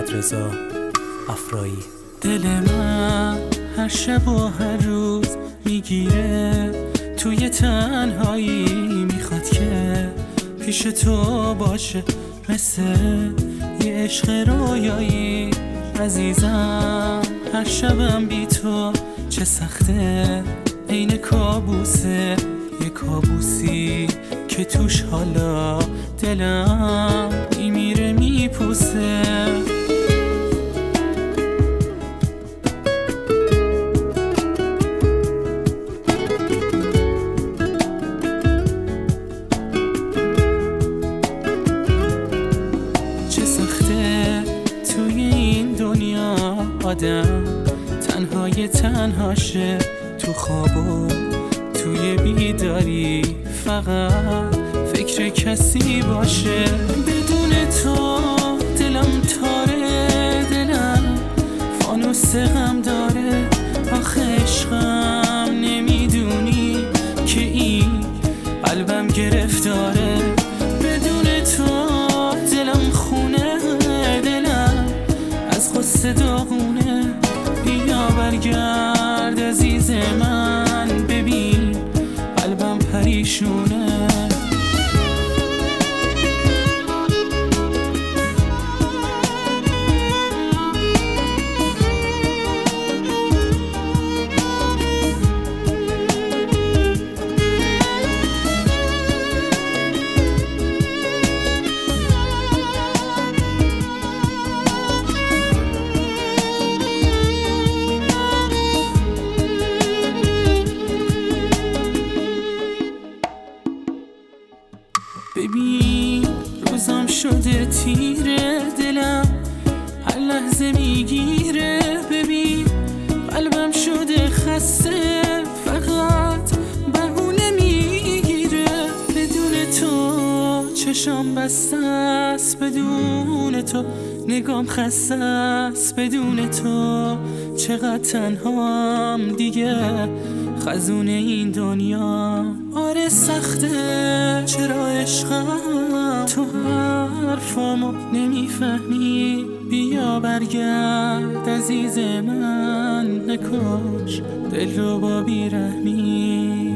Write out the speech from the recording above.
محمد رضا افرایی. دل من هر شب و هر روز میگیره توی تنهایی، میخواد که پیش تو باشه مثل یه عشق رویایی. عزیزم هر شبم بی تو چه سخته، عین کابوسه، یه کابوسی که توش حالا دلم میمیره میپوسه. چه سخته توی این دنیا آدم تنهای تنهاشه، تو خوابو توی بیداری فقط فکر کسی باشه. بدون تو دلم تاره، دلم فانوس غم داره. آخه عشقم نمیدونی که این قلبم گرفتاره. بدون تو دلم خونه، دلم از غصه داغونه. بیا برگرد عزیز من، ببین قلبم پریشونه. ببین روزم شده تیره، دلم هر لحظه میگیره. ببین قلبم شده خسته، فقط بهونه میگیره. بدون تو چشام بسته است، بدون تو نگام خسته است. بدون تو چقدر تنهام دیگه، خزون این دنیا. آره سخته چرا عشقم تو حرفامو نمیفهمی. بیا برگرد عزیز من، نکش دل رو با بیرحمی.